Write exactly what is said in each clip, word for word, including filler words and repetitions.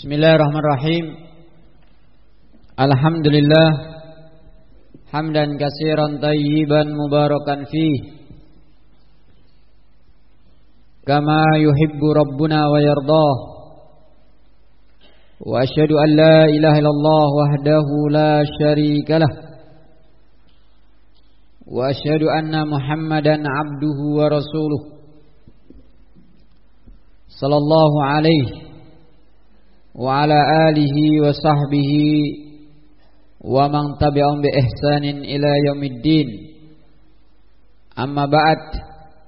Bismillahirrahmanirrahim. Alhamdulillah hamdan katsiran tayyiban mubarakan fih kama yuhibbu rabbuna wa yardah. Wa asyhadu an la ilaha illallah wahdahu la syarikalah. Wa asyhadu anna Muhammadan abduhu wa rasuluh. Sallallahu alaihi wa ala alihi wa sahbihi wa man tabi'ahum bi ihsanin ila yaumiddin. Amma ba'd.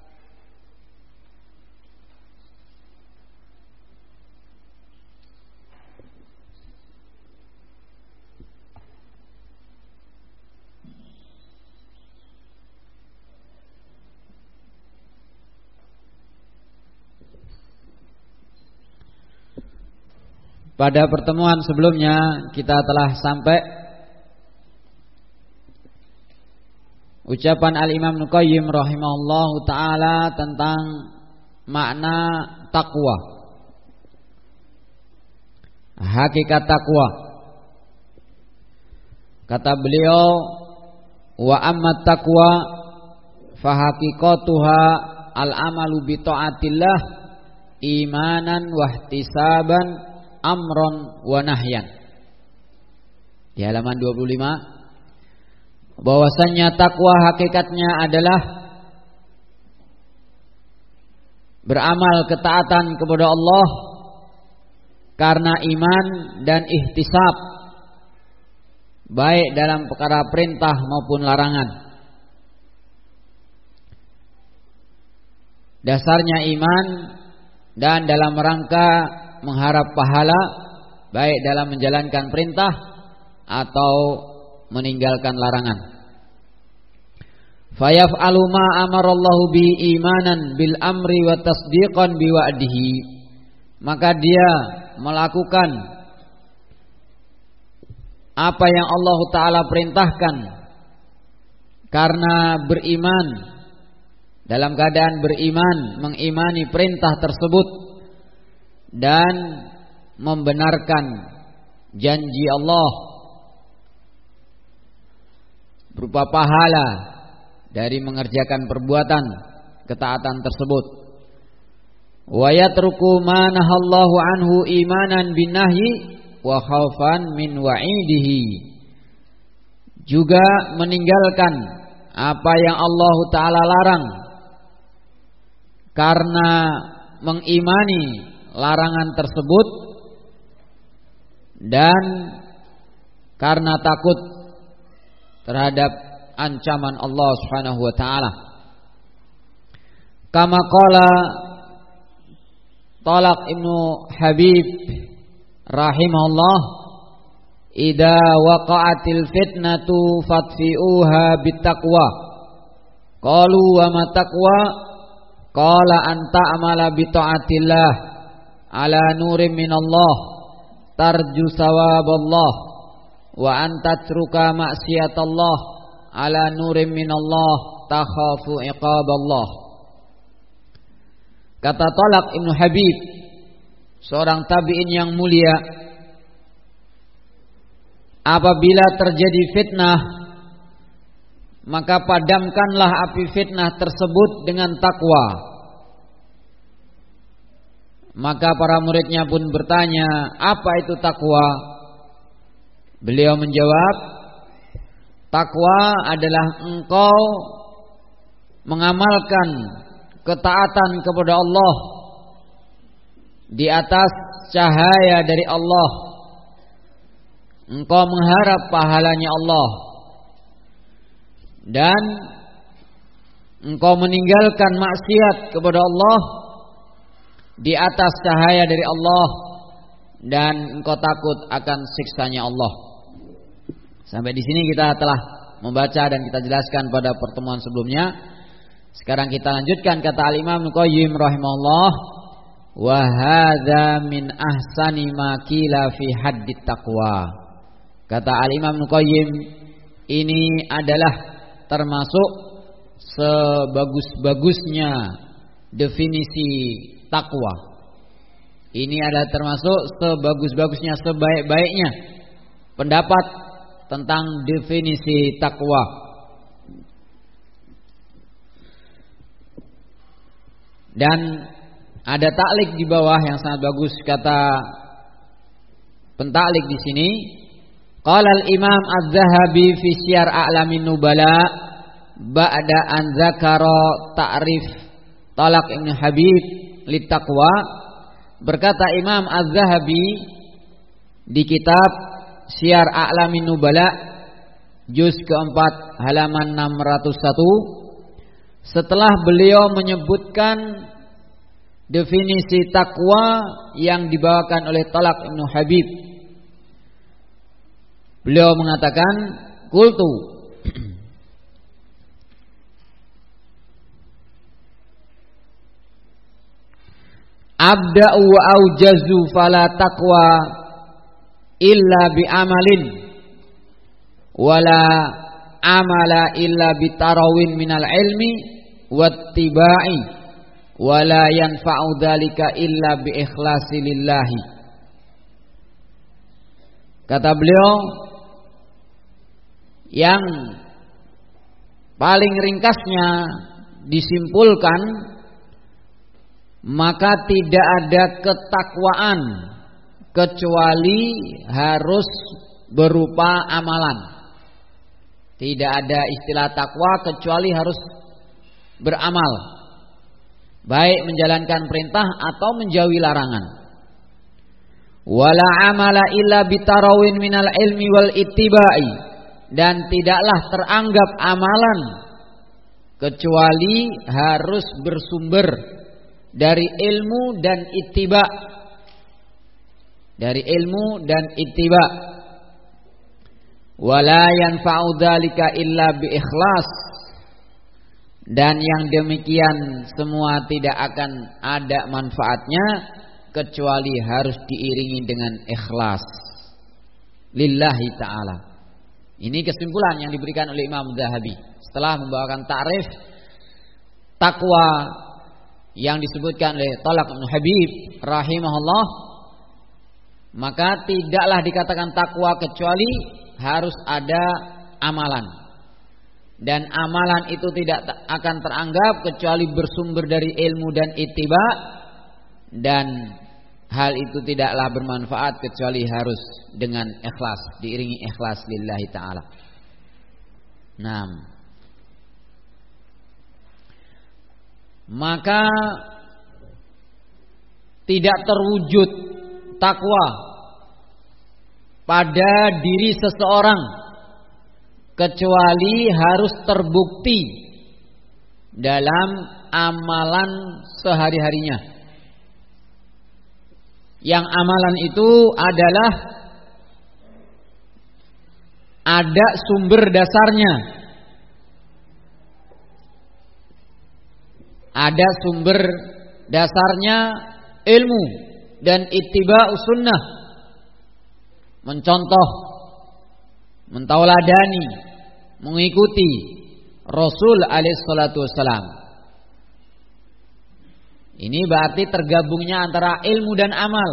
Pada pertemuan sebelumnya kita telah sampai ucapan Al-Imam Ibnu Qayyim rahimahullahu ta'ala tentang makna takwa, hakikat takwa. Kata beliau, wa amma taqwa fa haqiqatuha al-amalu bi ta'atillah imanan wa ihtisaban amron wa nahyan. Di halaman dua puluh lima, bahwasannya takwa hakikatnya adalah beramal ketaatan kepada Allah karena iman dan ihtisab, baik dalam perkara perintah maupun larangan. Dasarnya iman dan dalam rangka mengharap pahala, baik dalam menjalankan perintah atau meninggalkan larangan. Fayaf'alu ma amarallahu bi imanan bil amri wa tasdiqan bi wa'dihi. Maka dia melakukan apa yang Allah Ta'ala perintahkan karena beriman, dalam keadaan beriman, mengimani perintah tersebut dan membenarkan janji Allah berupa pahala dari mengerjakan perbuatan ketaatan tersebut. Wa yatruku ma nahallahu anhu imanan bin nahyi wa khaufan min wa'idihi. Juga meninggalkan apa yang Allah Ta'ala larang karena mengimani larangan tersebut dan karena takut terhadap ancaman Allah Subhanahu wa taala. Kama qala Talaq Ibnu Habib rahimahullah, idza waqa'atil fitnatu fatfi'uha bittaqwa. Qalu wa ma taqwa? Qala an ta'mala bi ta'atillah ala nurim minallah tarju sawaballah wa antatruka maksiatallah ala nurim minallah takhafu iqaballah. Kata Talaq Ibnu Habib, seorang tabi'in yang mulia, apabila terjadi fitnah, maka padamkanlah api fitnah tersebut dengan takwa. Maka para muridnya pun bertanya, apa itu takwa? Beliau menjawab, takwa adalah engkau mengamalkan ketaatan kepada Allah di atas cahaya dari Allah. Engkau mengharap pahalanya Allah dan engkau meninggalkan maksiat kepada Allah di atas cahaya dari Allah, dan engkau takut akan siksanya Allah. Sampai di sini kita telah membaca dan kita jelaskan pada pertemuan sebelumnya. Sekarang kita lanjutkan kata Al-Imam Ibnu Qayyim rahimahullah, wa hadza min ahsani ma qila fi haddit taqwa. Kata Al-Imam Ibnu Qayyim, ini adalah termasuk sebagus-bagusnya definisi takwa. Ini adalah termasuk sebagus-bagusnya, sebaik-baiknya pendapat tentang definisi takwa. Dan ada taklik di bawah yang sangat bagus, kata pentaklik di sini. Qala al-Imam Az-Zahabi fi Syiar A'lamin Nubala ba'da an zakara ta'rif Talaq Ibn Habib litaqwa. Berkata Imam Az-Zahabi di kitab Syiar A'lamin Nubala juz keempat halaman enam ratus satu, setelah beliau menyebutkan definisi takwa yang dibawakan oleh Talaq Ibn Habib, beliau mengatakan, qultu abda'u wa aujazu fala taqwa illa bi amalin wala amala illa bi tarawin minal ilmi wattiba'i wala yanfa'u dzalika illa bi ikhlasi lillahi. Kata beliau, yang paling ringkasnya disimpulkan, maka tidak ada ketakwaan kecuali harus berupa amalan. Tidak ada istilah takwa kecuali harus beramal, baik menjalankan perintah atau menjauhi larangan. Wala amala illa bitarawin minal ilmi wal ittiba'i, dan tidaklah teranggap amalan kecuali harus bersumber dari ilmu dan ittiba, dari ilmu dan ittiba. Wala yanfa'u dzalika illa bi ikhlas, dan yang demikian semua tidak akan ada manfaatnya kecuali harus diiringi dengan ikhlas lillahi ta'ala. Ini kesimpulan yang diberikan oleh Imam Zahabi setelah membawakan ta'rif takwa yang disebutkan oleh Talaq Ibn Habib rahimahullah. Maka tidaklah dikatakan takwa kecuali harus ada amalan, dan amalan itu tidak akan teranggap kecuali bersumber dari ilmu dan ittiba, dan hal itu tidaklah bermanfaat kecuali harus dengan ikhlas, diiringi ikhlas lillahi ta'ala. Nah, maka tidak terwujud takwa pada diri seseorang kecuali harus terbukti dalam amalan sehari-harinya. Yang amalan itu adalah ada sumber dasarnya, ada sumber dasarnya ilmu dan ittiba'us sunnah, mencontoh, mentauladani, mengikuti Rasul alaihi salatu wassalam. Ini berarti tergabungnya antara ilmu dan amal.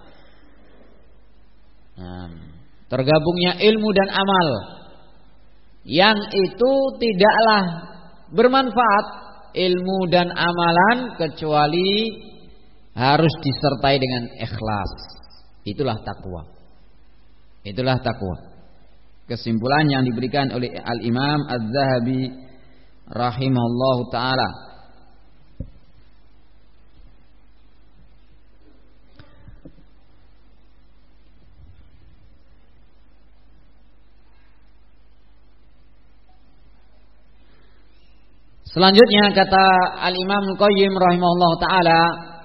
Nah, tergabungnya ilmu dan amal, yang itu tidaklah bermanfaat ilmu dan amalan kecuali harus disertai dengan ikhlas. Itulah takwa. Itulah takwa. Kesimpulan yang diberikan oleh Al-Imam Az-Zahabi rahimahullahu ta'ala. Selanjutnya kata Al-Imam Al-Qayyim rahimahullahu ta'ala,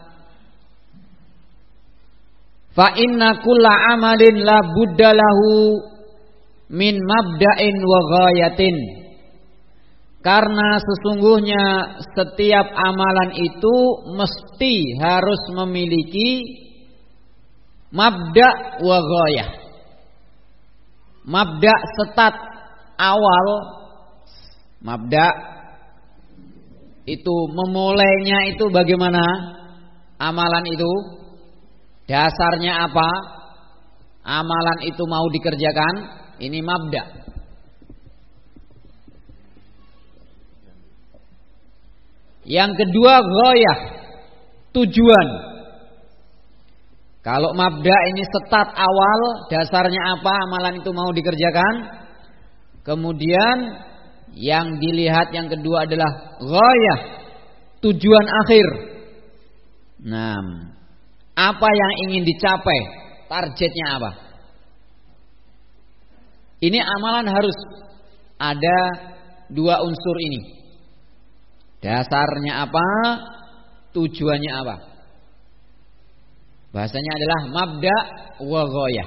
fa inna kulla amalin la budda lahu min mabda'in wa ghayatin. Karena sesungguhnya setiap amalan itu mesti harus memiliki mabda' wa ghayah. Mabda' start awal, mabda' itu memulainya itu bagaimana amalan itu, Dasarnya apa? Amalan itu mau dikerjakan. Ini mabda. Yang kedua ghayah, tujuan. Kalau mabda ini start awal, dasarnya apa? Amalan itu mau dikerjakan. Kemudian yang dilihat yang kedua adalah ghayah, tujuan akhir. Nah, apa yang ingin dicapai? Targetnya apa? Ini amalan harus ada dua unsur ini. Dasarnya apa? Tujuannya apa? Bahasanya adalah mabda wa ghayah.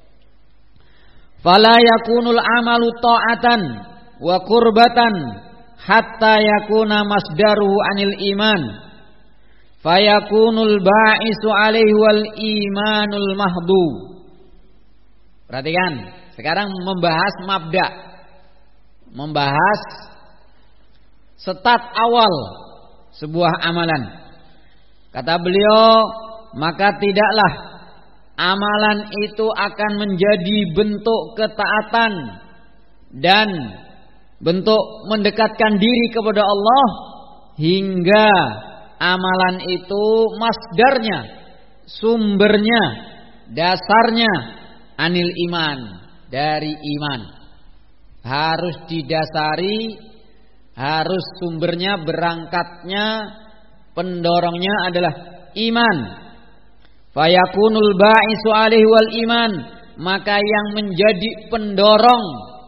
Fala yakunul amalu ta'atan wa qurbatan hatta yakuna masdaruhu anil iman. Fayakunul ba'isu alaihi wal imanul mahdu. Perhatikan, sekarang membahas mabda. Membahas start awal sebuah amalan. Kata beliau, maka tidaklah amalan itu akan menjadi bentuk ketaatan dan bentuk mendekatkan diri kepada Allah hingga amalan itu masdarnya, sumbernya, dasarnya anil iman, dari iman. Harus didasari, harus sumbernya, berangkatnya, pendorongnya adalah iman. Fayakunul ba'isu alaihi wal iman, maka yang menjadi pendorong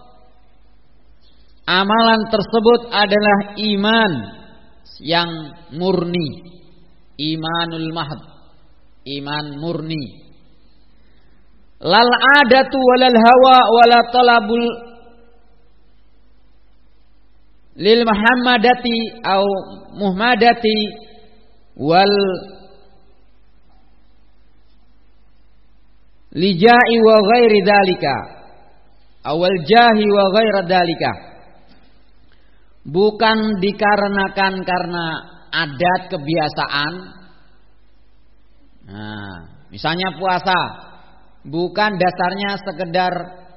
amalan tersebut adalah iman yang murni, imanul mahd, iman murni. Lal adatu walal hawa wala talabul lil muhammadati au muhammadati wal lijai wa ghairi dalika awal jahi wa ghairi dalika. Bukan dikarenakan karena adat kebiasaan. Nah, misalnya puasa, bukan dasarnya sekedar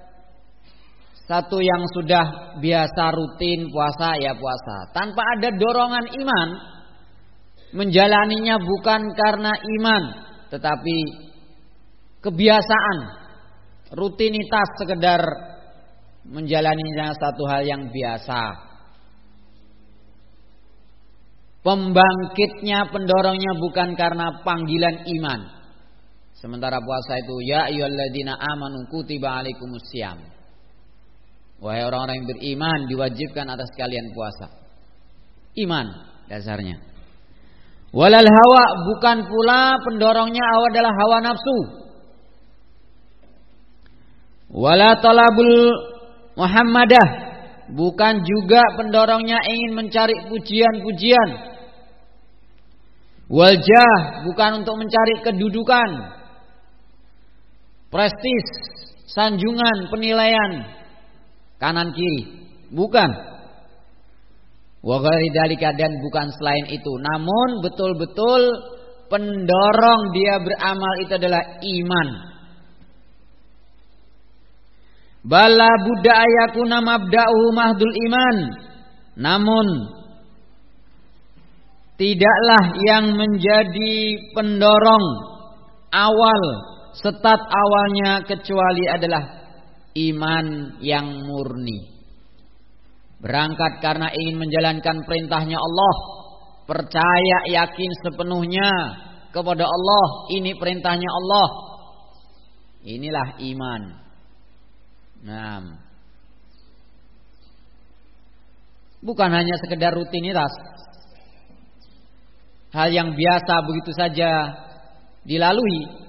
satu yang sudah biasa rutin puasa ya puasa, tanpa ada dorongan iman. Menjalaninya bukan karena iman, tetapi kebiasaan, rutinitas, sekedar menjalaninya satu hal yang biasa. Pembangkitnya, pendorongnya bukan karena panggilan iman. Sementara puasa itu ya ayyuhalladzina amanu kutiba alaikumussyam. Wahai orang-orang yang beriman, diwajibkan atas kalian puasa. Iman dasarnya. Walal hawa, bukan pula pendorongnya adalah hawa nafsu. Wala talabul muhammadah, bukan juga pendorongnya ingin mencari pujian-pujian. Waljah, bukan untuk mencari kedudukan, prestis, sanjungan, penilaian kanan kiri, bukan. Wa ghairi dzalika, dan bukan selain itu. Namun betul-betul pendorong dia beramal itu adalah iman. Bala budda ayakuna mabda'uhu mahdul iman. Namun tidaklah yang menjadi pendorong awal, start awalnya kecuali adalah iman yang murni. Berangkat karena ingin menjalankan perintahnya Allah, percaya yakin sepenuhnya kepada Allah, ini perintahnya Allah. Inilah iman. Nah, bukan hanya sekedar rutinitas, hal yang biasa begitu saja dilalui.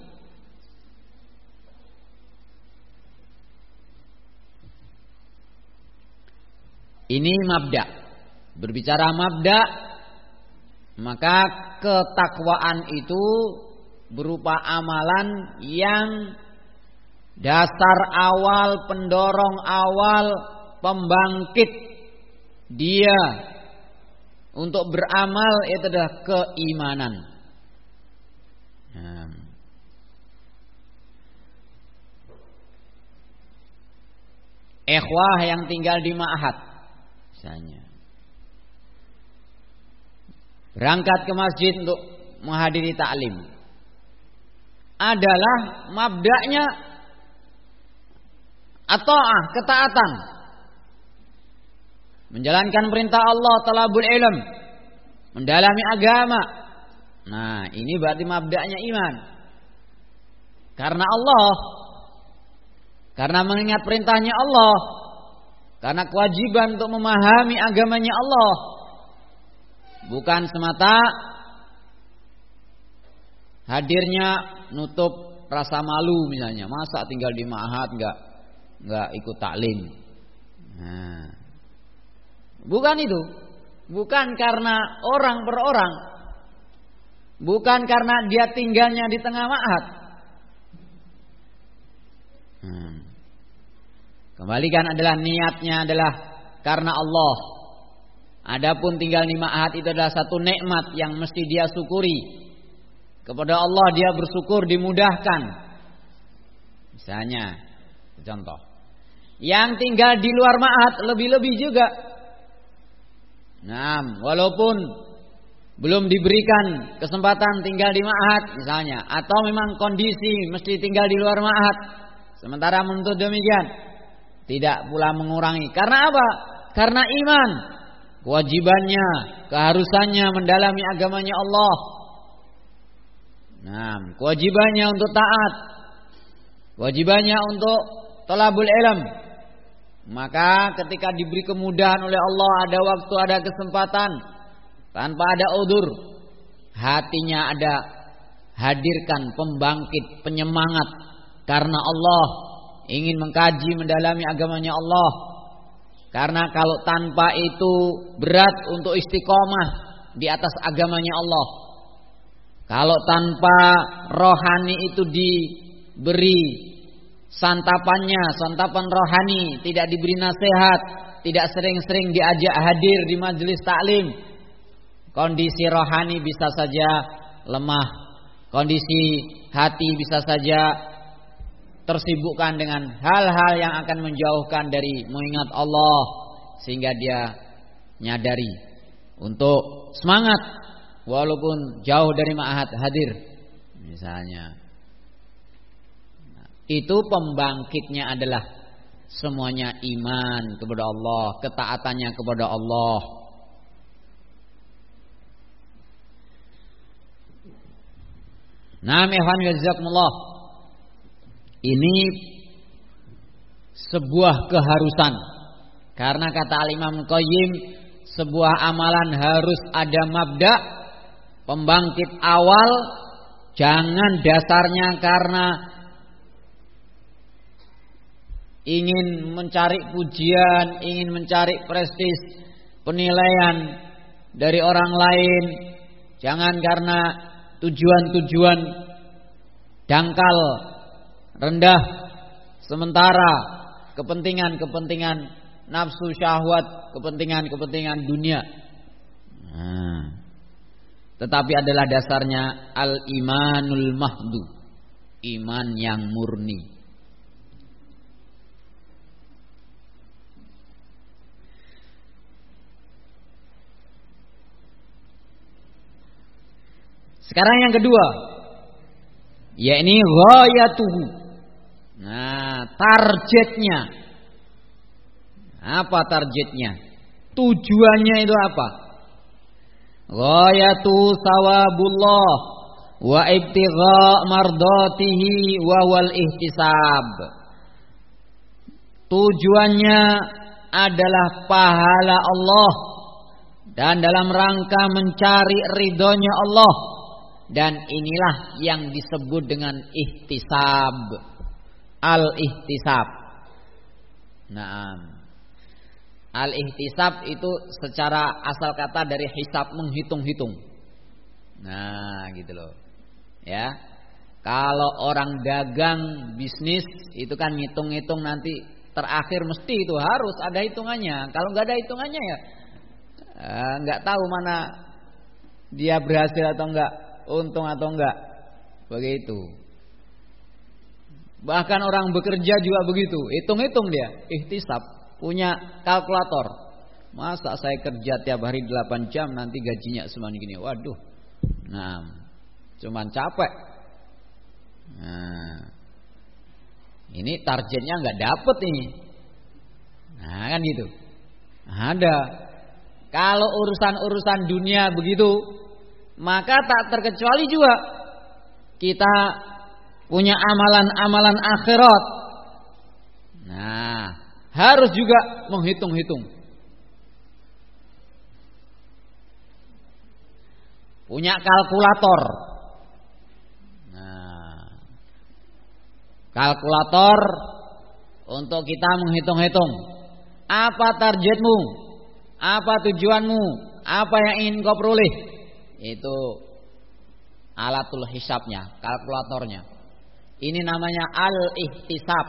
Ini mabda. Berbicara mabda, maka ketakwaan itu berupa amalan yang dasar awal, pendorong awal, pembangkit dia untuk beramal itu adalah keimanan. Nah, ikhwah yang tinggal di ma'had misalnya, berangkat ke masjid untuk menghadiri taklim, adalah mabda'nya at-ta'ah, ketaatan, menjalankan perintah Allah, talabul ilm, mendalami agama. Nah, ini berarti mabda'nya iman. Karena Allah, karena mengingat perintahnya Allah, karena kewajiban untuk memahami agamanya Allah, bukan semata hadirnya nutup rasa malu misalnya, masa tinggal di ma'had enggak enggak ikut taklim. Nah, bukan itu. Bukan karena orang per orang. Bukan karena dia tinggalnya di tengah ma'had. Hmm. Kembalikan adalah niatnya adalah karena Allah. Adapun tinggal di ma'had itu adalah satu nikmat yang mesti dia syukuri. Kepada Allah dia bersyukur, dimudahkan. Misalnya, contoh, yang tinggal di luar ma'had lebih-lebih juga. Nah, walaupun belum diberikan kesempatan tinggal di ma'had misalnya, atau memang kondisi mesti tinggal di luar ma'had, sementara menuntut demikian, tidak pula mengurangi. Karena apa? Karena iman, kewajibannya, keharusannya mendalami agamanya Allah. Nah, kewajibannya untuk taat, kewajibannya untuk talabul ilm. Maka ketika diberi kemudahan oleh Allah, ada waktu, ada kesempatan, tanpa ada udzur, hatinya ada hadirkan pembangkit, penyemangat karena Allah, ingin mengkaji, mendalami agamanya Allah. Karena kalau tanpa itu berat untuk istiqomah di atas agamanya Allah. Kalau tanpa rohani itu diberi santapannya, santapan rohani, tidak diberi nasihat, tidak sering-sering diajak hadir di majelis taklim, kondisi rohani bisa saja lemah, kondisi hati bisa saja tersibukkan dengan hal-hal yang akan menjauhkan dari mengingat Allah, sehingga dia nyadari untuk semangat walaupun jauh dari ma'had hadir misalnya. Nah, itu pembangkitnya adalah semuanya iman kepada Allah, ketaatannya kepada Allah. Naam ikhwan jazakumullah. Ini sebuah keharusan. Karena kata Al-Imam Qayyim, sebuah amalan harus ada mabda', pembangkit awal. Jangan dasarnya karena ingin mencari pujian, ingin mencari prestis, penilaian dari orang lain. Jangan karena tujuan-tujuan dangkal, rendah, sementara, kepentingan-kepentingan nafsu syahwat, kepentingan-kepentingan dunia. Nah, tetapi adalah dasarnya al-imanul mahdu, iman yang murni. Sekarang yang kedua, yakni ghayatuhu. Nah, targetnya. Apa targetnya? Tujuannya itu apa? Ghayatu sawabullah wa ibtigha mardatihi wa wal ihtisab. Tujuannya adalah pahala Allah dan dalam rangka mencari ridhonya Allah. Dan inilah yang disebut dengan ihtisab, al-ihtisab. Nah, al-ihtisab itu secara asal kata dari hisab, menghitung-hitung. Nah, gitu loh. Ya. Kalau orang dagang bisnis itu kan ngitung-ngitung, nanti terakhir mesti itu harus ada hitungannya. Kalau nggak ada hitungannya ya nggak tahu mana dia berhasil atau enggak, untung atau enggak. Begitu. Bahkan orang bekerja juga begitu, hitung-hitung dia, ihtisab, punya kalkulator. Masa saya kerja tiap hari delapan jam nanti gajinya semani gini. Waduh. Nah, cuman capek. Nah, ini targetnya nggak dapet ini. Nah, kan gitu. Ada. Kalau urusan-urusan dunia begitu, maka tak terkecuali juga kita punya amalan-amalan akhirat. Nah, harus juga menghitung-hitung. Punya kalkulator. Nah, kalkulator untuk kita menghitung-hitung. Apa targetmu? Apa tujuanmu? Apa yang ingin kau peroleh? Itu alatul hisabnya, kalkulatornya. Ini namanya al-ihtisab.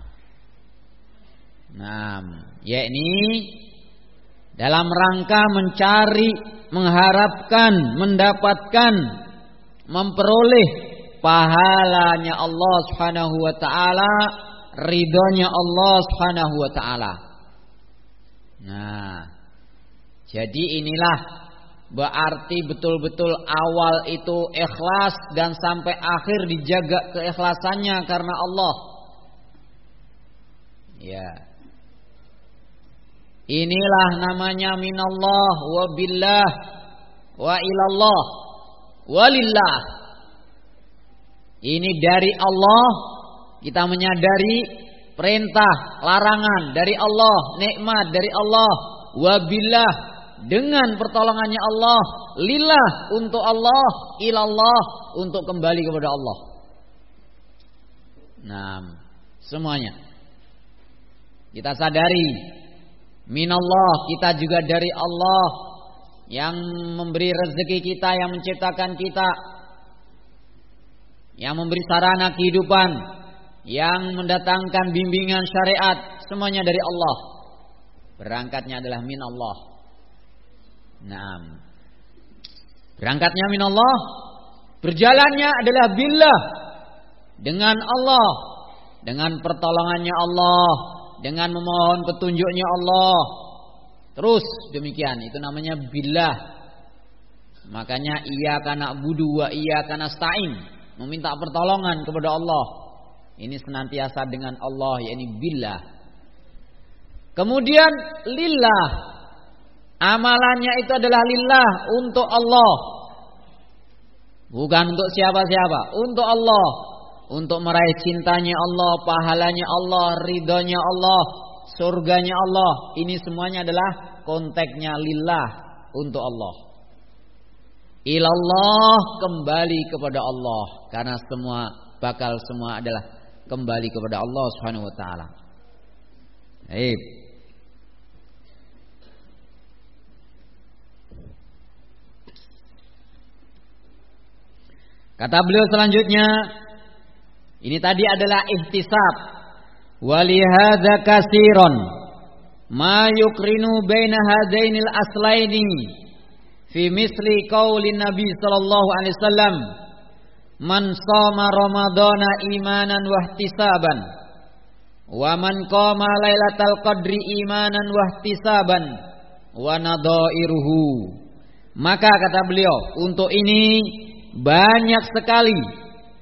Nah, yakni dalam rangka mencari, mengharapkan, mendapatkan, memperoleh pahalanya Allah Subhanahu wa taala, ridhonya Allah Subhanahu wa taala. Nah, jadi inilah berarti betul-betul awal itu ikhlas dan sampai akhir dijaga keikhlasannya karena Allah. Ya. Inilah namanya minallah wa billah wa ilallah walillah. Ini dari Allah, kita menyadari perintah, larangan dari Allah, nikmat dari Allah, wa billah dengan pertolongannya Allah, lillah untuk Allah, ilallah untuk kembali kepada Allah. Nah, semuanya kita sadari minallah, kita juga dari Allah yang memberi rezeki kita, yang menciptakan kita, yang memberi sarana kehidupan, yang mendatangkan bimbingan syariat, semuanya dari Allah. Berangkatnya adalah minallah. Nah, berangkatnya minallah, berjalannya adalah billah, dengan Allah, dengan pertolongannya Allah, dengan memohon petunjuknya Allah. Terus demikian, itu namanya billah. Makanya iyyaka na'budu wa iyyaka nasta'in, meminta pertolongan kepada Allah. Ini senantiasa dengan Allah, yakni billah. Kemudian lillah, amalannya itu adalah lillah, untuk Allah. Bukan untuk siapa-siapa, untuk Allah. Untuk meraih cintanya Allah, pahalanya Allah, ridhonya Allah, surganya Allah. Ini semuanya adalah konteksnya lillah, untuk Allah. Ilallah, kembali kepada Allah, karena semua bakal semua adalah kembali kepada Allah Subhanahu wa taala. Baik. Kata beliau selanjutnya, ini tadi adalah ihtisab. Walihadza katsiran ma yukrinu baina hadainil aslaini fi misli qaulin Nabi sallallahu alaihi wasallam, man shoma ramadhana imanan wa ihtisaban wa man qama lailatal qadri imanan wa ihtisaban wa nadairuhu. Maka kata beliau, untuk ini banyak sekali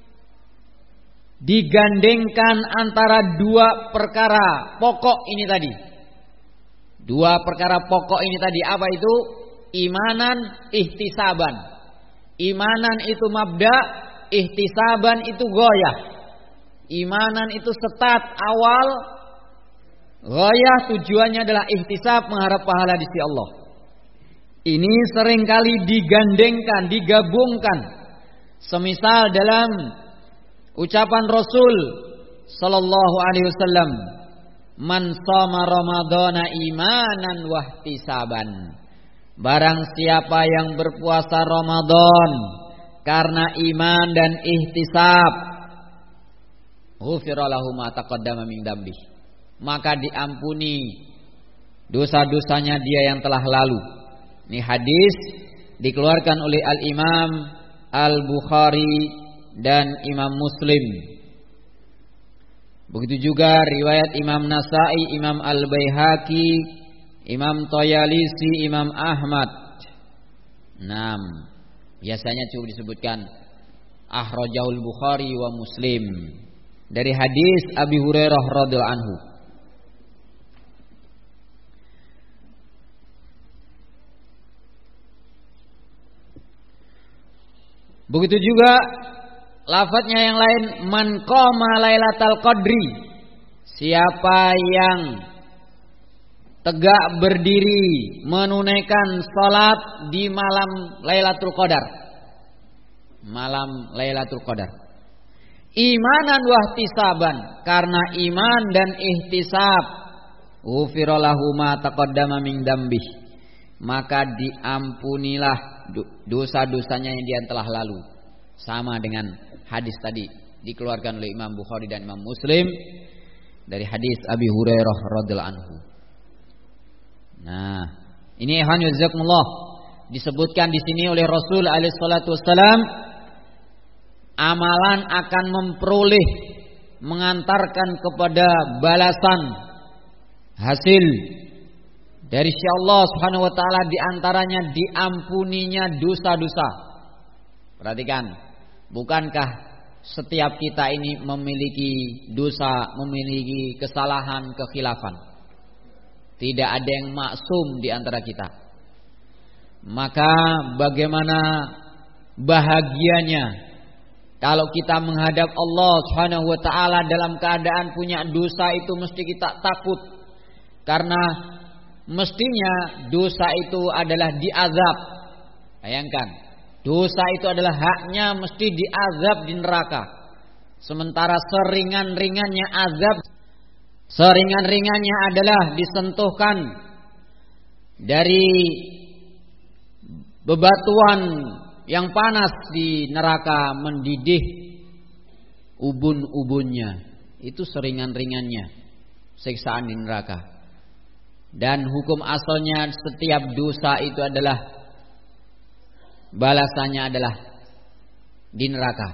digandengkan antara dua perkara pokok ini tadi. Dua perkara pokok ini tadi apa itu? Imanan, ihtisaban. Imanan itu mabda, ihtisaban itu goyah. Imanan itu start awal, goyah tujuannya adalah ihtisab, mengharap pahala di sisi Allah. Ini seringkali digandengkan, digabungkan. Semisal dalam ucapan Rasul sallallahu alaihi wasallam, man shoma ramadhana imanan wa ihtisaban. Barang siapa yang berpuasa Ramadan karena iman dan ihtisab, ghufira lahu ma taqaddama min dzambi, maka diampuni dosa-dosanya dia yang telah lalu. Ini hadis dikeluarkan oleh Al-Imam Al-Bukhari dan Imam Muslim. Begitu juga riwayat Imam Nasa'i, Imam Al-Baihaqi, Imam Toyalisi, Imam Ahmad. Enam. Biasanya cukup disebutkan akhrajahul Bukhari wa Muslim dari hadis Abi Hurairah radhiyallahu anhu. Begitu juga lafadznya yang lain, man qama lailatal qadri, siapa yang tegak berdiri menunaikan salat di malam Lailatul Qadar. Malam Lailatul Qadar. Imanan wahtisaban, karena iman dan ihtisab, ghufira lahu ma taqaddama min dzambih, maka diampunilah dosa-dosanya yang dia telah lalu. Sama dengan hadis tadi dikeluarkan oleh Imam Bukhari dan Imam Muslim dari hadis Abi Hurairah radhiyallahu anhu. Nah, ini ikhwan jazakumullah disebutkan di sini oleh Rasul alaihi salatu wasalam, amalan akan memperoleh, mengantarkan kepada balasan hasil dari sisi Allah Subhanahu wa taala, di antaranya diampuninya dosa-dosa. Perhatikan, bukankah setiap kita ini memiliki dosa, memiliki kesalahan, kekhilafan? Tidak ada yang maksum di antara kita. Maka bagaimana bahagianya kalau kita menghadap Allah Subhanahu wa taala dalam keadaan punya dosa, itu mesti kita takut. Karena mestinya dosa itu adalah diazab. Bayangkan, dosa itu adalah haknya mesti diazab di neraka. Sementara seringan-ringannya azab, seringan-ringannya adalah disentuhkan dari bebatuan yang panas di neraka, mendidih ubun-ubunnya. Itu seringan-ringannya siksaan di neraka. Dan hukum asalnya setiap dosa itu adalah balasannya adalah di neraka.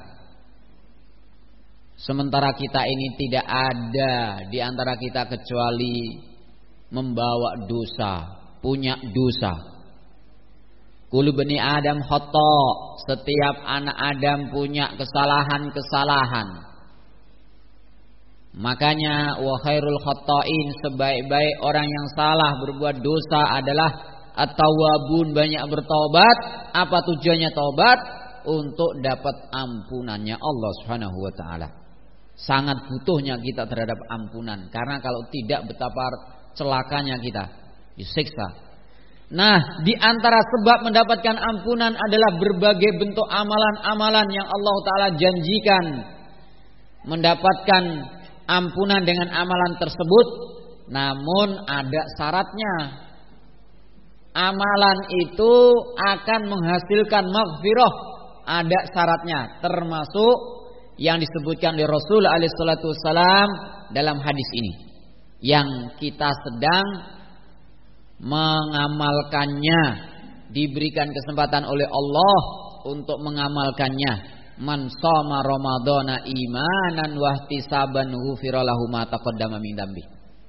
Sementara kita ini tidak ada di antara kita kecuali membawa dosa, punya dosa. Kullu bani Adam khata, setiap anak Adam punya kesalahan-kesalahan. Makanya wa khairul khata'in, sebaik-baik orang yang salah berbuat dosa adalah at-tawwabun, banyak bertobat. Apa tujuannya taubat? Untuk dapat ampunannya Allah Subhanahu wa taala. Sangat butuhnya kita terhadap ampunan, karena kalau tidak betapa celakanya kita, disiksa. Nah, di antara sebab mendapatkan ampunan adalah berbagai bentuk amalan-amalan yang Allah taala janjikan mendapatkan ampunan dengan amalan tersebut. Namun ada syaratnya. Amalan itu akan menghasilkan maghfirah, ada syaratnya, termasuk yang disebutkan oleh Rasul alaihi salatu wasalam dalam hadis ini, yang kita sedang mengamalkannya, diberikan kesempatan oleh Allah untuk mengamalkannya. Man shoma ramadhana imanan wahtisaban ghufira lahu ma taqaddama min dzambi.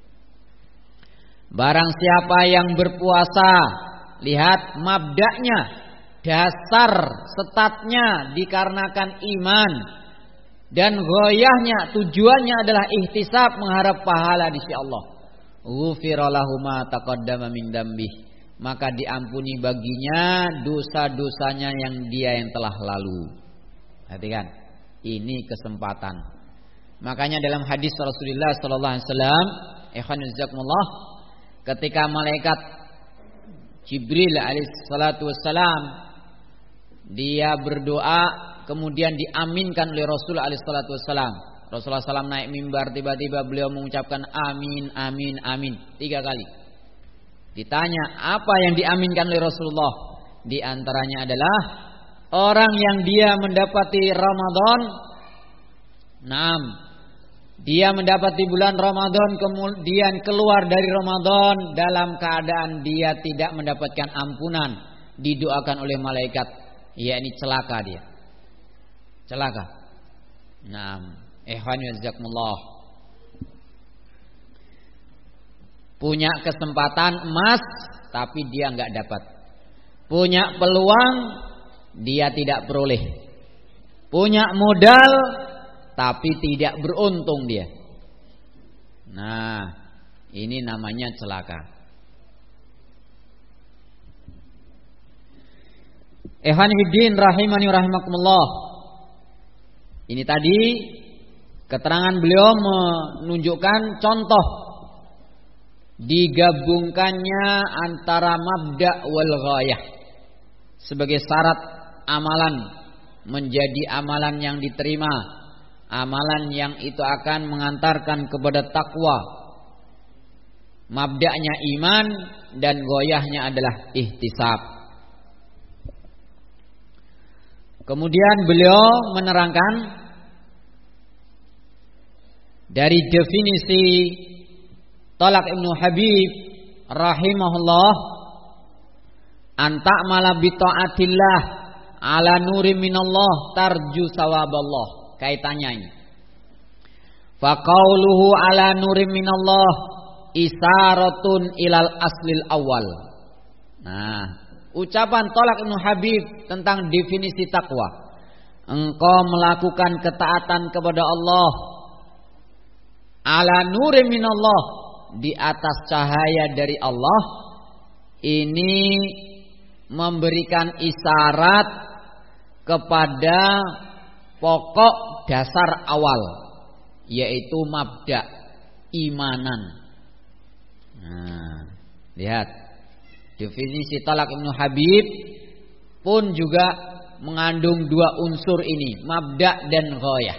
Barang siapa yang berpuasa, lihat mabda'nya, dasar statnya dikarenakan iman, dan ghoyahnya, tujuannya adalah ihtisab, mengharap pahala di sisi Allah. Ghufira lahu ma taqaddama min dzambi, maka diampuni baginya dosa-dosanya yang dia yang telah lalu. Perhatikan, ini kesempatan. Makanya dalam hadis Rasulullah sallallahu alaihi wasallam, ikhwan jazakumullah, ketika malaikat Jibril alaihi salatu wassalam dia berdoa, kemudian diaminkan oleh Rasul alaihi salatu wassalam. Rasulullah sallallahu alaihi wasallam naik mimbar, tiba-tiba beliau mengucapkan amin, amin, amin tiga kali. Ditanya apa yang diaminkan oleh Rasulullah, di antaranya adalah orang yang dia mendapati Ramadan, naam, dia mendapati bulan Ramadan, kemudian keluar dari Ramadan dalam keadaan dia tidak mendapatkan ampunan, didoakan oleh malaikat, yakni celaka dia. Celaka. Naam, ikhwan jazakumullah. Punya kesempatan emas tapi dia enggak dapat. Punya peluang dia tidak peroleh. Punya modal tapi tidak beruntung dia. Nah, ini namanya celaka. Ikhwan fillah rahimani rahimakumullah. Ini tadi keterangan beliau menunjukkan contoh digabungkannya antara mabda wal ghayah sebagai syarat amalan menjadi amalan yang diterima, amalan yang itu akan mengantarkan kepada takwa. Mabda'nya iman dan ghayahnya adalah ihtisab. Kemudian beliau menerangkan dari definisi Talaq Ibnu Habib rahimahullah, anta'mala bi ta'atillah ala nuri minallah tarju sawaballah. Kaitannya ini. Fa qauluhu ala nuri minallah isaratun ilal aslil awal. Nah, ucapan Talaq Ibnu Habib tentang definisi takwa, engkau melakukan ketaatan kepada Allah ala nuri minallah, di atas cahaya dari Allah, ini memberikan isyarat kepada pokok dasar awal, yaitu mabda imanan. Nah, lihat definisi Talaq Ibnu Habib pun juga mengandung dua unsur ini, mabda dan ghayah.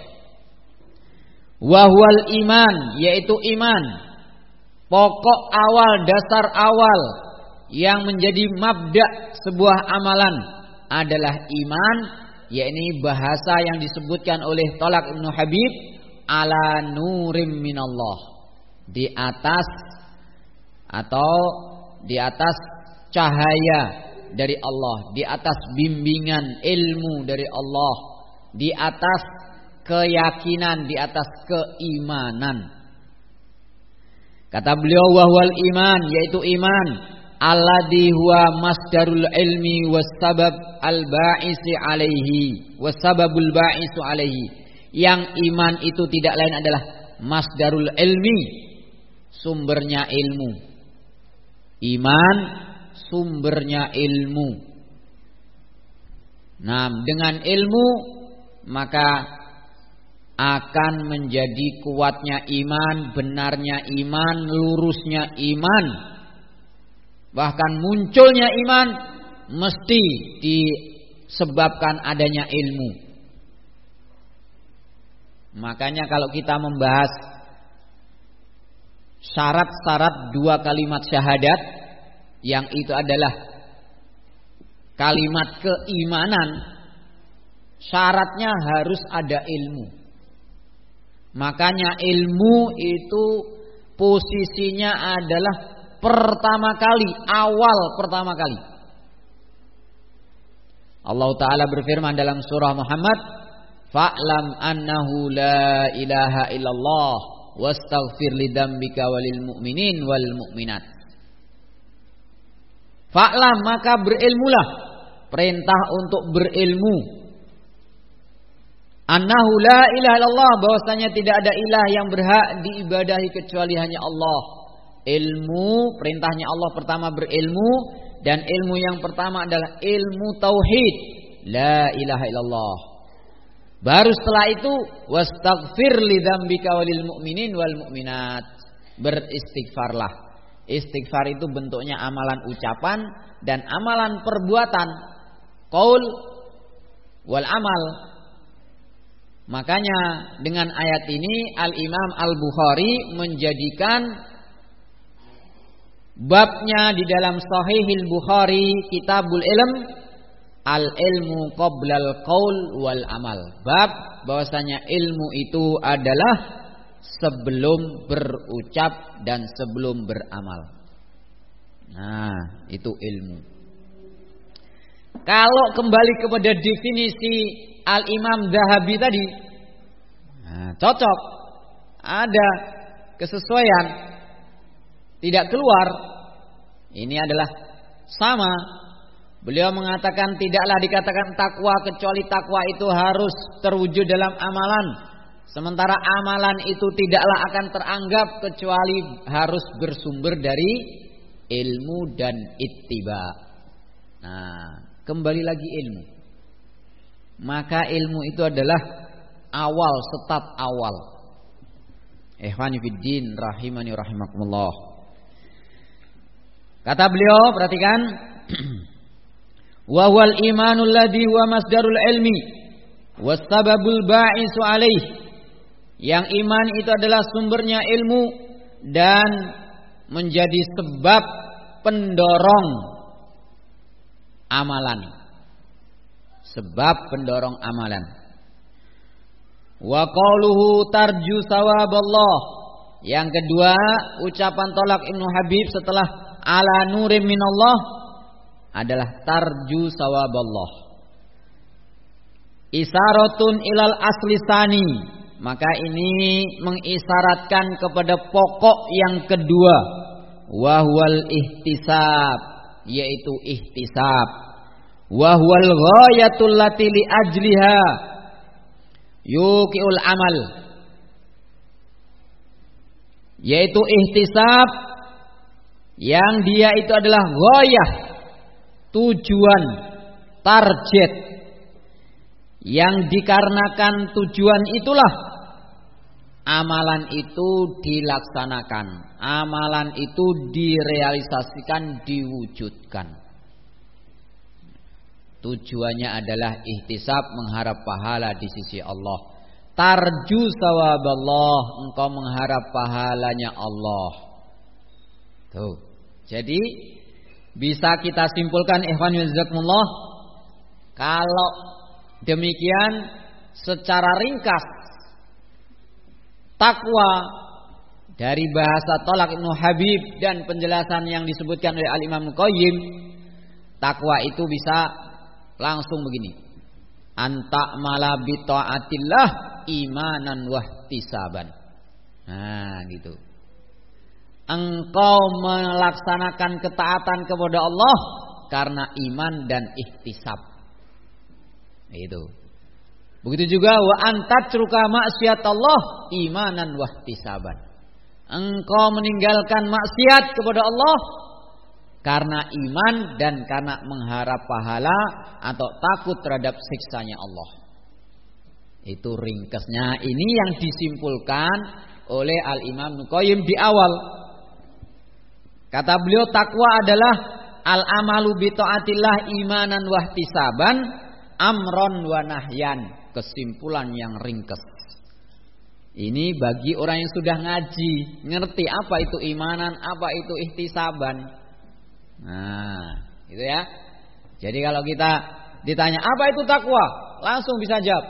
Wahwal iman, yaitu iman, pokok awal, dasar awal yang menjadi mabda sebuah amalan adalah iman, yakni bahasa yang disebutkan oleh Talaq Ibnu Habib ala nurim minallah, di atas atau di atas cahaya dari Allah, di atas bimbingan ilmu dari Allah, di atas keyakinan, di atas keimanan. Kata beliau wahwal iman, yaitu iman alladhi huwa masdarul ilmi wassabab al-ba'isi alaihi wassababul ba'isu alaihi. Yang iman itu tidak lain adalah masdarul ilmi, sumbernya ilmu. Iman sumbernya ilmu. Nah, dengan ilmu maka akan menjadi kuatnya iman, benarnya iman, lurusnya iman. Bahkan munculnya iman mesti disebabkan adanya ilmu. Makanya kalau kita membahas syarat-syarat dua kalimat syahadat, yang itu adalah kalimat keimanan, syaratnya harus ada ilmu. Makanya ilmu itu posisinya adalah pertama kali, awal pertama kali. Allah Ta'ala berfirman dalam surah Muhammad, fa'lam annahu la ilaha illallah wastaghfir lidambika walil mu'minin wal mu'minat. Fa'lam, maka berilmulah, perintah untuk berilmu. Annahu la ilaha illallah, bahwasanya tidak ada ilah yang berhak diibadahi kecuali hanya Allah. Ilmu, perintahnya Allah pertama berilmu, dan ilmu yang pertama adalah ilmu tauhid, la ilaha illallah. Baru setelah itu wastaghfir lidzambika walil mu'minin wal mu'minat, beristighfarlah. Istighfar itu bentuknya amalan ucapan dan amalan perbuatan, qaul wal amal. Makanya dengan ayat ini Al-Imam Al-Bukhari menjadikan babnya di dalam Sahihil Bukhari Kitabul Ilm, al-ilmu qoblal qaul wal amal. Bab bahwasanya ilmu itu adalah sebelum berucap dan sebelum beramal. Nah, itu ilmu. Kalau kembali kepada definisi Al-Imam Dzahabi tadi, nah, cocok, ada kesesuaian. tidak keluar. Ini adalah sama. Beliau mengatakan tidaklah dikatakan takwa kecuali takwa itu harus terwujud dalam amalan. Sementara amalan itu tidaklah akan teranggap kecuali harus bersumber dari ilmu dan ittiba. Nah, kembali lagi ilmu. Maka ilmu itu adalah awal, start awal. Ikhwani fiddin rahimani rahimakumullah. Kata beliau, perhatikan. Wa huwal imanul ladzi huwa masdarul ilmi was sababul ba'isu alaih. Yang iman itu adalah sumbernya ilmu dan menjadi sebab pendorong amalan. Sebab pendorong amalan. Wa qauluhu tarju sawaballah. Yang kedua, ucapan tolak Ibnu Habib setelah ala nurim minallah adalah tarju sawaballah. Isaratun ilal asli sani. Maka ini mengisyaratkan kepada pokok yang kedua, wahwal ihtisab, yaitu ihtisab. Wahwal ghayatul lati li ajliha yuqiul amal, yaitu ihtisab yang dia itu adalah ghayah, tujuan, target, yang dikarenakan tujuan itulah amalan itu dilaksanakan, amalan itu direalisasikan, diwujudkan. Tujuannya adalah ihtisab, mengharap pahala di sisi Allah. Tarju sawaballah, engkau mengharap pahalanya Allah. Tuh. Jadi bisa kita simpulkan ikhwan jazakumullah, kalau demikian secara ringkas takwa dari bahasa tolak Ibnu Habib dan penjelasan yang disebutkan oleh Al-Imam Qayyim, takwa itu bisa langsung begini. Anta mala bi taatillah imanan wahtisaban. Nah, gitu. Engkau melaksanakan ketaatan kepada Allah karena iman dan ihtisab. Itu. Begitu juga wa antatruka maksiatallah imanan wahtisaban. Engkau meninggalkan maksiat kepada Allah karena iman dan karena mengharap pahala atau takut terhadap siksanya Allah. Itu ringkasnya. Ini yang disimpulkan oleh Al-Imam Qayyim di awal. Kata beliau, takwa adalah al-amalu bi taatillah imanan wahtisaban amron wa nahyan. Kesimpulan yang ringkas. Ini bagi orang yang sudah ngaji, ngerti apa itu imanan, apa itu ihtisaban. Nah, gitu ya. Jadi kalau kita ditanya apa itu takwa, langsung bisa jawab.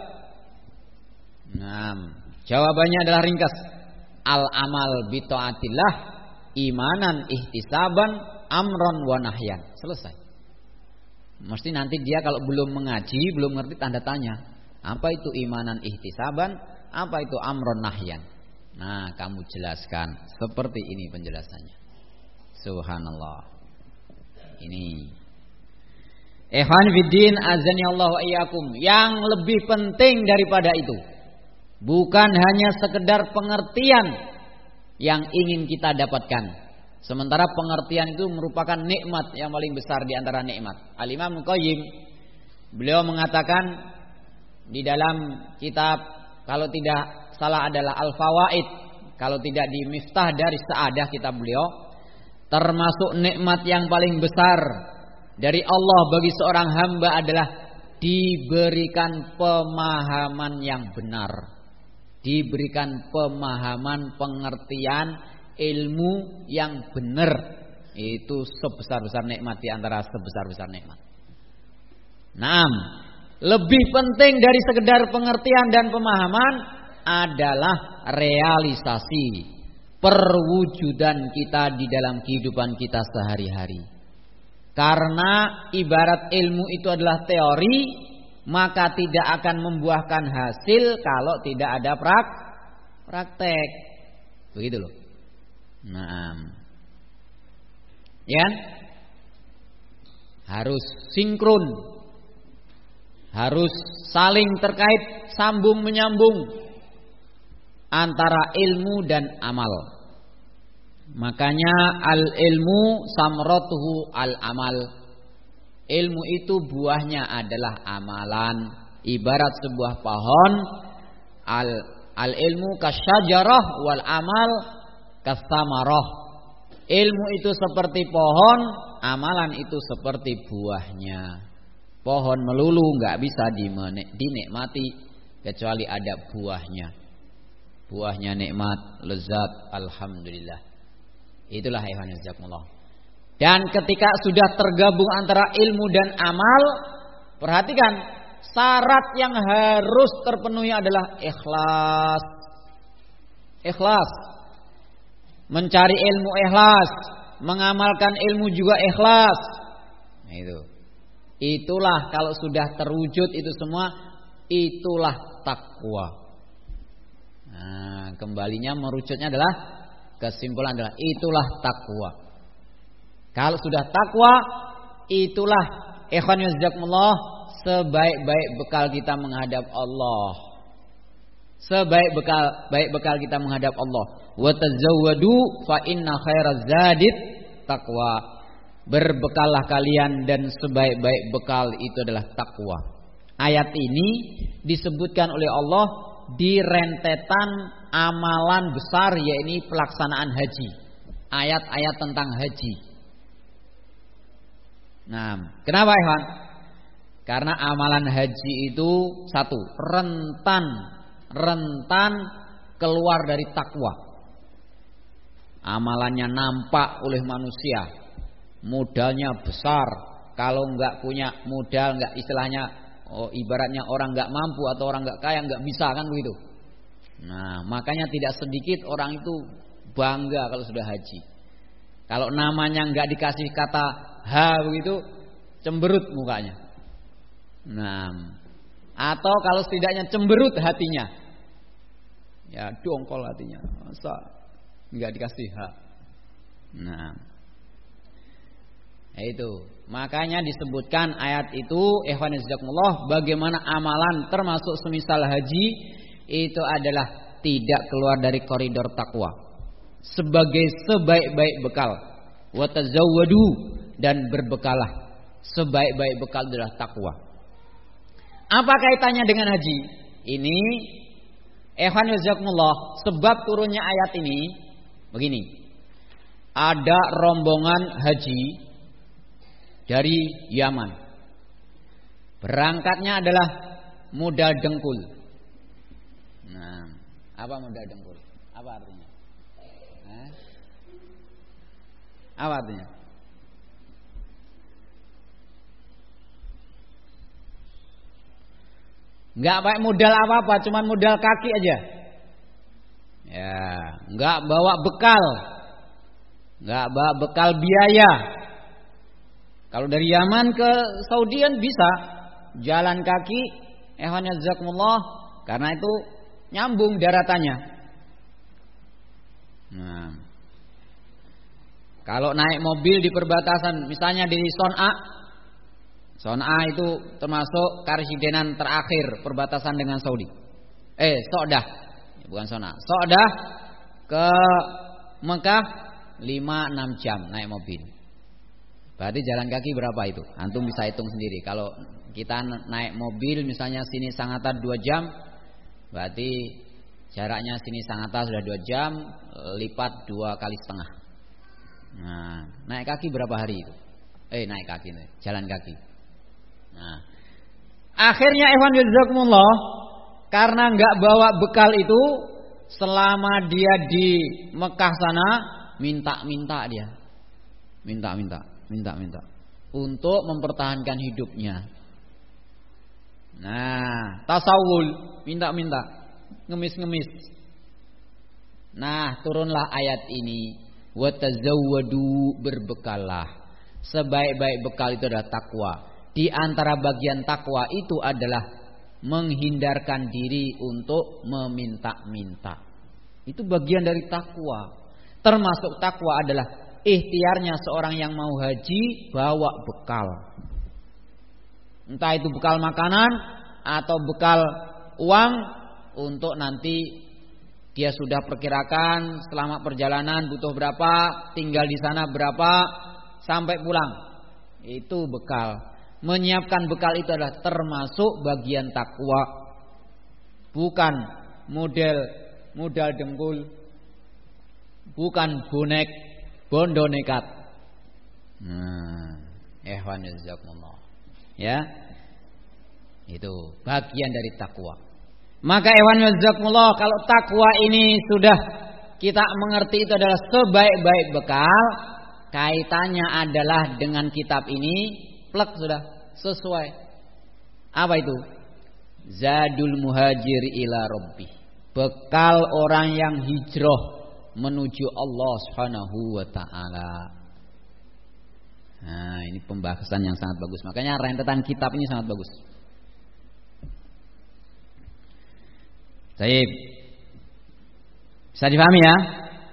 Nah, jawabannya adalah ringkas. Al-amal bi taatillah imanan ihtisaban amron wa nahyan. Selesai. Mesti nanti dia kalau belum mengaji, belum ngerti tanda tanya. Apa itu imanan ihtisaban? Apa itu amron nahyan? Nah, kamu jelaskan. Seperti ini penjelasannya. Subhanallah. Ini. Ikhwan fiddin azani Allah wa iyyakum. Yang lebih penting daripada itu, bukan hanya sekedar pengertian yang ingin kita dapatkan. Sementara pengertian itu merupakan nikmat yang paling besar di antara nikmat. Al-Imam Qayyim beliau mengatakan di dalam kitab, kalau tidak salah adalah Al-Fawaid, kalau tidak di Miftah dari Sa'adah kitab beliau, termasuk nikmat yang paling besar dari Allah bagi seorang hamba adalah diberikan pemahaman yang benar, diberikan pemahaman, pengertian, ilmu yang benar. Itu sebesar-besar nikmat di antara sebesar-besar nikmat. Naam, lebih penting dari sekedar pengertian dan pemahaman adalah realisasi, perwujudan kita di dalam kehidupan kita sehari-hari. Karena ibarat ilmu itu adalah teori, maka tidak akan membuahkan hasil kalau tidak ada prak praktek. Begitu loh. Nah, Ya. Harus sinkron. Harus saling terkait, sambung menyambung antara ilmu dan amal. Makanya al ilmu samratuhu al amal. Ilmu itu buahnya adalah amalan. Ibarat sebuah pohon, al al ilmu kasyajarah wal amal kasamarah. Ilmu itu seperti pohon, amalan itu seperti buahnya. Pohon melulu nggak bisa dinikmati kecuali ada buahnya. Buahnya nikmat, lezat, alhamdulillah. Itulah ikhwan jazakumullah. Dan ketika sudah tergabung antara ilmu dan amal, perhatikan syarat yang harus terpenuhi adalah ikhlas. Ikhlas. Mencari ilmu ikhlas, mengamalkan ilmu juga ikhlas. Nah, itu. Itulah kalau sudah terwujud itu semua, itulah takwa. Nah, kembalinya merucutnya adalah kesimpulan adalah itulah takwa. Kalau sudah takwa, itulah ikhwan jazakumullah sebaik-baik bekal kita menghadap Allah. Sebaik bekal baik bekal kita menghadap Allah. Wa tazawwadu fa inna khairaz zadit taqwa. Berbekallah kalian dan sebaik-baik bekal itu adalah takwa. Ayat ini disebutkan oleh Allah di rentetan amalan besar, yaitu pelaksanaan haji. Ayat-ayat tentang haji. Nah, kenapa ikhwan? Karena amalan haji itu satu, rentan rentan keluar dari takwa. Amalannya nampak oleh manusia, modalnya besar. Kalau nggak punya modal, nggak istilahnya, oh, ibaratnya orang nggak mampu atau orang nggak kaya nggak bisa kan begitu. Nah, makanya tidak sedikit orang itu bangga kalau sudah haji. Kalau namanya nggak dikasih kata ha begitu, cemberut mukanya. Nah, atau kalau setidaknya cemberut hatinya, ya dongkol hatinya, masa nggak dikasih ha. Nah, itu makanya disebutkan ayat itu ikhwan jazakumullah, bagaimana amalan termasuk semisal haji itu adalah tidak keluar dari koridor takwa sebagai sebaik-baik bekal. Wa tazawwadu, dan berbekalah. Sebaik-baik bekal adalah takwa. Apa kaitannya dengan haji? Ini ikhwan jazakumullah, sebab turunnya ayat ini begini. Ada rombongan haji dari Yaman. Berangkatnya adalah modal dengkul. Nah, apa modal dengkul? Apa artinya? Hah? Apa artinya? Enggak pakai modal apa-apa, cuman modal kaki aja. Ya, enggak bawa bekal. Enggak bawa bekal biaya. Kalau dari Yaman ke Saudi kan bisa jalan kaki, ikhwan jazakumullah, karena itu nyambung daratannya. Nah, kalau naik mobil di perbatasan, misalnya di Son'a, Son'a itu termasuk karesidenan terakhir perbatasan dengan Saudi. Eh, So'dah, bukan Son'a. So'dah ke Mekah lima enam jam naik mobil. Berarti jalan kaki berapa itu? Antum bisa hitung sendiri. Kalau kita naik mobil misalnya sini Sangatta dua jam, berarti jaraknya sini Sangatta sudah dua jam, lipat dua kali setengah. Nah, naik kaki berapa hari itu? Eh, naik kaki, jalan kaki. Nah, akhirnya ikhwan jazakumullah, karena nggak bawa bekal itu, selama dia di Mekah sana minta-minta dia, minta-minta, minta-minta untuk mempertahankan hidupnya. Nah, tasawul, minta-minta, ngemis-ngemis. Nah, turunlah ayat ini. Wa tazawwadu, berbekallah. Sebaik-baik bekal itu adalah takwa. Di antara bagian takwa itu adalah menghindarkan diri untuk meminta-minta. Itu bagian dari takwa. Termasuk takwa adalah ikhtiarnya seorang yang mau haji bawa bekal. Entah itu bekal makanan atau bekal uang untuk nanti dia sudah perkirakan selama perjalanan butuh berapa, tinggal di sana berapa sampai pulang. Itu bekal. Menyiapkan bekal itu adalah termasuk bagian takwa. Bukan model modal dengkul, bukan bonek bondo nekat. Nah, ehwan jazakumullah. Ya. Itu bagian dari takwa. Maka ehwan jazakumullah, kalau takwa ini sudah kita mengerti itu adalah sebaik-baik bekal, kaitannya adalah dengan kitab ini, plek sudah sesuai. Apa itu? Zadul muhajir ila rabbih. Bekal orang yang hijrah menuju Allah Subhanahu wa taala. Nah, ini pembahasan yang sangat bagus. Makanya rentetan kitab ini sangat bagus. Baik. Bisa dipahami ya?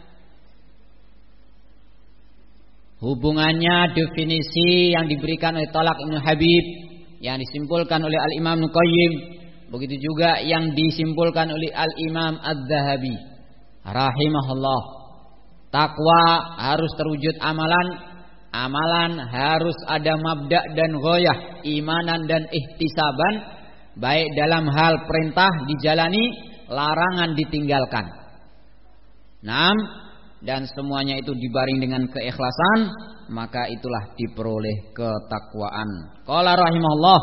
Hubungannya definisi yang diberikan oleh Talaq Ibnu Habib, yang disimpulkan oleh Al-Imam Ibnu Qayyim, begitu juga yang disimpulkan oleh Al-Imam Adz-Dzahabi rahimahullah. Takwa harus terwujud amalan, amalan harus ada mabda dan ghoyah, imanan dan ihtisaban, baik dalam hal perintah dijalani, larangan ditinggalkan. Naam, dan semuanya itu dibaring dengan keikhlasan, maka itulah diperoleh ketakwaan. Qala rahimahullah,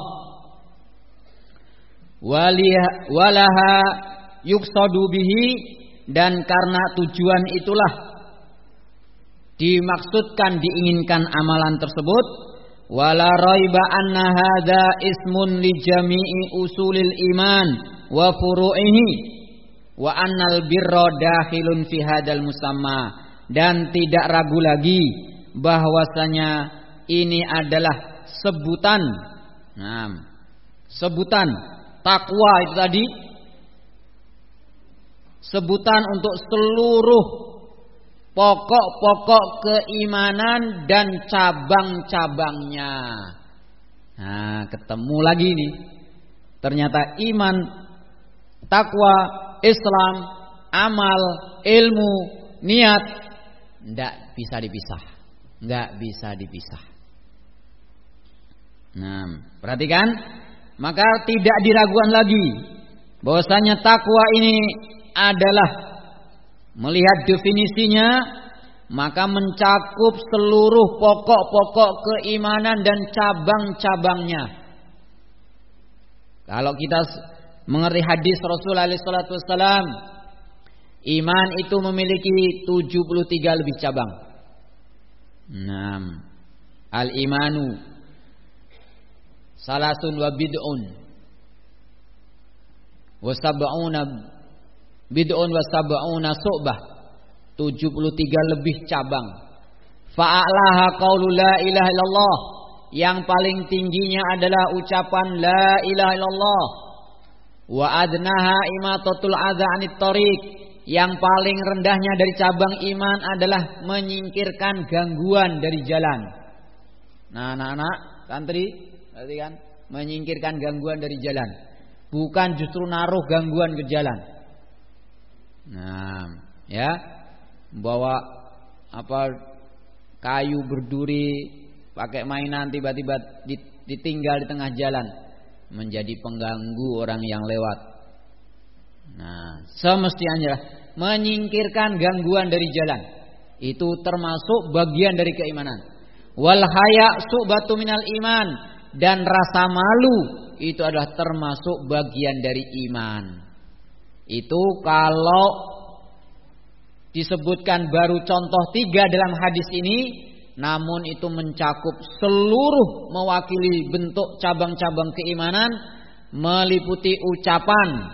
walaha yuqsadu bihi, dan karena tujuan itulah dimaksudkan, diinginkan amalan tersebut. Wala raiba anna hadza ismun li jami'i usulil iman wa furu'ihi wa annal birra dakhilun fi hadzal musamma, dan tidak ragu lagi bahwasanya ini adalah sebutan, nah, sebutan takwa itu tadi, sebutan untuk seluruh pokok-pokok keimanan dan cabang-cabangnya. Nah, ketemu lagi nih. Ternyata iman, takwa, Islam, amal, ilmu, niat tidak bisa dipisah. Enggak bisa dipisah. Nah, perhatikan, maka tidak diragukan lagi bahwasanya takwa ini adalah, melihat definisinya, maka mencakup seluruh pokok-pokok keimanan dan cabang-cabangnya. Kalau kita mengerti hadis Rasulullah shallallahu alaihi wasallam, iman itu memiliki tujuh puluh tiga lebih cabang. Naam. Al-imanu salasun wa bid'un wa sab'una bid'un wa sab'una su'bah, tujuh puluh tiga lebih cabang. Fa'alaha qaulu la ilaha illallah, yang paling tingginya adalah ucapan la ilaha illallah. Wa adnaha imatatul adza 'anit thariq, yang paling rendahnya dari cabang iman adalah menyingkirkan gangguan dari jalan. Nah, anak-anak santri, berarti kan menyingkirkan gangguan dari jalan, bukan justru naruh gangguan ke jalan. Nah, ya, bawa apa kayu berduri, pakai mainan, tiba-tiba ditinggal di tengah jalan, menjadi pengganggu orang yang lewat. Nah, semestinya menyingkirkan gangguan dari jalan, itu termasuk bagian dari keimanan. Wal haya su'batu minal iman, dan rasa malu itu adalah termasuk bagian dari iman. Itu kalau disebutkan baru contoh tiga dalam hadis ini, namun itu mencakup seluruh, mewakili bentuk cabang-cabang keimanan, meliputi ucapan,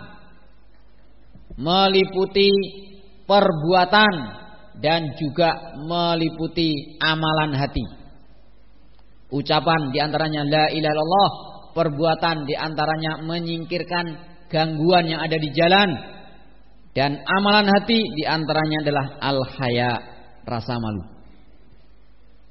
meliputi perbuatan, dan juga meliputi amalan hati. Ucapan diantaranya la ilaha illallah, perbuatan diantaranya menyingkirkan gangguan yang ada di jalan, dan amalan hati diantaranya adalah al-haya, rasa malu.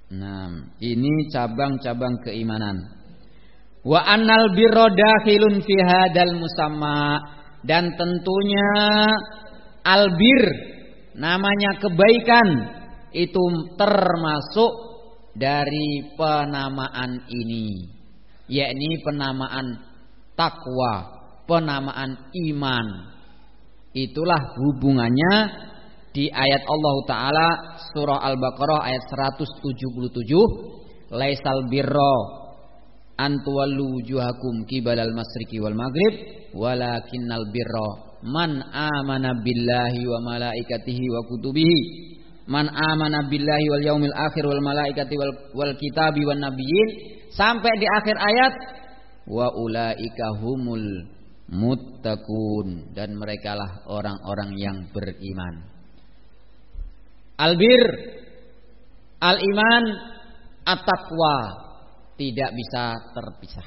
Nah, ini cabang-cabang keimanan. Wa annal birra dakhilun fi hadzal musamma, dan tentunya albir namanya kebaikan itu termasuk dari penamaan ini, yakni penamaan takwa, penamaan iman. Itulah hubungannya di ayat Allah Ta'ala surah Al-Baqarah ayat seratus tujuh puluh tujuh, laisal birra antuwallu wujuhakum qibalal masriqi wal maghrib walakinnal birra man amana billahi wa malaikatihi wa kutubihi man amana billahi wal yaumil akhir wal malaikati wal, wal kitabi wan nabiyyin, sampai di akhir ayat wa ulaika humul muttaqun, dan merekalah orang-orang yang beriman. Albir, al-iman, at-taqwa tidak bisa terpisah.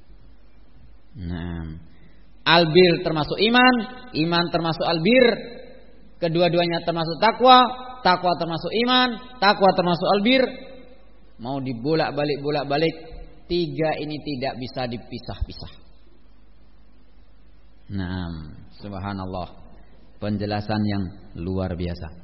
Nah, albir termasuk iman, iman termasuk albir, kedua-duanya termasuk takwa, takwa termasuk iman, takwa termasuk albir. Mau dibolak-balik bolak-balik, tiga ini tidak bisa dipisah-pisah. Nah, subhanallah, penjelasan yang luar biasa.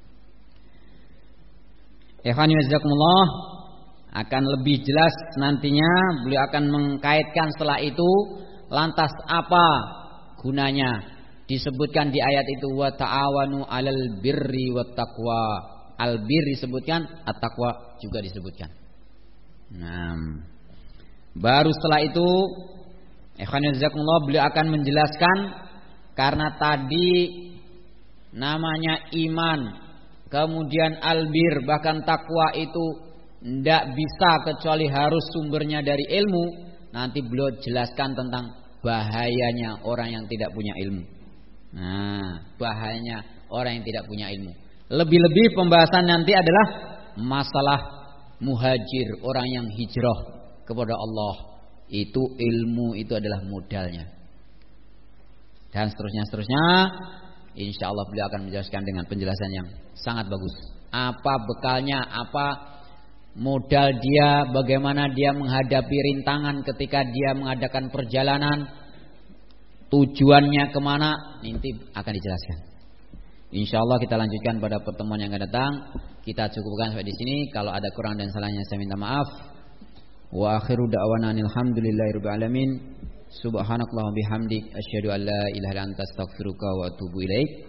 Ikhwan jazakumullah, akan lebih jelas nantinya beliau akan mengkaitkan setelah itu. Lantas apa gunanya disebutkan di ayat itu wa ta'awanu 'alal birri wat taqwa. Albir disebutkan, at-taqwa juga disebutkan. Nah, baru setelah itu ikhwan jazakumullah beliau akan menjelaskan, karena tadi namanya iman, kemudian albir, bahkan takwa itu tidak bisa kecuali harus sumbernya dari ilmu. Nanti beliau jelaskan tentang bahayanya orang yang tidak punya ilmu. Nah, bahayanya orang yang tidak punya ilmu. Lebih-lebih pembahasan nanti adalah masalah muhajir, orang yang hijrah kepada Allah. Itu ilmu itu adalah modalnya. Dan seterusnya-seterusnya. Insya Allah beliau akan menjelaskan dengan penjelasan yang sangat bagus. Apa bekalnya, apa modal dia, bagaimana dia menghadapi rintangan ketika dia mengadakan perjalanan, tujuannya kemana, nanti akan dijelaskan. Insya Allah kita lanjutkan pada pertemuan yang akan datang. Kita cukupkan sampai di sini. Kalau ada kurang dan salahnya saya minta maaf. Wa akhiru da'wana alhamdulillahirabbil alamin. Subhanakallahumma bihamdik asyhadu an la ilaha illa anta astaghfiruka wa atubu ilaik.